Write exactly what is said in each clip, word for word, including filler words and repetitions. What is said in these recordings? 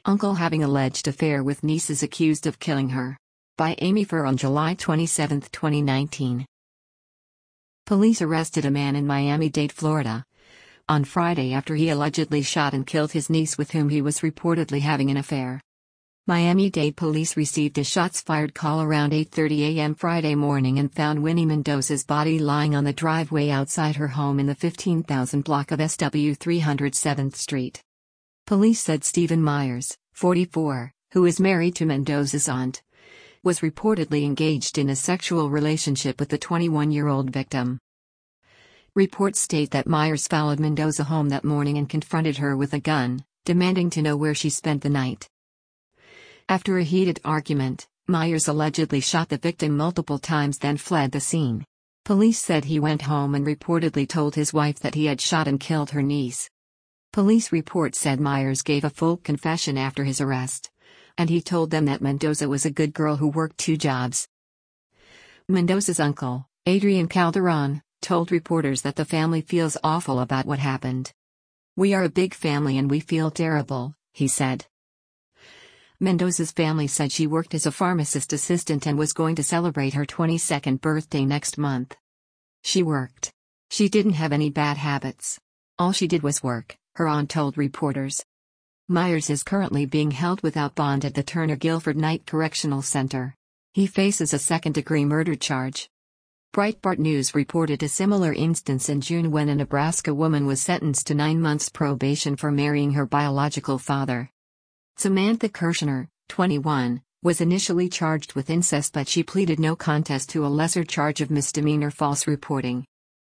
Uncle having alleged affair with niece is accused of killing her. By Amy Furr on July twenty-seventh, twenty nineteen. Police arrested a man in Miami-Dade, Florida, on Friday after he allegedly shot and killed his niece with whom he was reportedly having an affair. Miami-Dade police received a shots-fired call around eight thirty a m Friday morning and found Winnie Mendoza's body lying on the driveway outside her home in the fifteen thousand block of S W three hundred seventh Street. Police said Stephen Myers, forty-four, who is married to Mendoza's aunt, was reportedly engaged in a sexual relationship with the twenty-one-year-old victim. Reports state that Myers followed Mendoza home that morning and confronted her with a gun, demanding to know where she spent the night. After a heated argument, Myers allegedly shot the victim multiple times then fled the scene. Police said he went home and reportedly told his wife that he had shot and killed her niece. Police reports said Myers gave a full confession after his arrest, and he told them that Mendoza was a good girl who worked two jobs. Mendoza's uncle, Adrian Calderon, told reporters that the family feels awful about what happened. "We are a big family and we feel terrible," he said. Mendoza's family said she worked as a pharmacist assistant and was going to celebrate her twenty-second birthday next month. "She worked. She didn't have any bad habits. All she did was work," her aunt told reporters. Myers is currently being held without bond at the Turner Guilford Night Correctional Center. He faces a second-degree murder charge. Breitbart News reported a similar instance in June when a Nebraska woman was sentenced to nine months probation for marrying her biological father. Samantha Kirshner, twenty-one, was initially charged with incest but she pleaded no contest to a lesser charge of misdemeanor false reporting.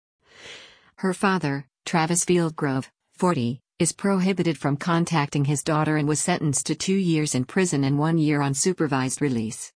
Her father, Travis Fieldgrove, forty, is prohibited from contacting his daughter and was sentenced to two years in prison and one year on supervised release.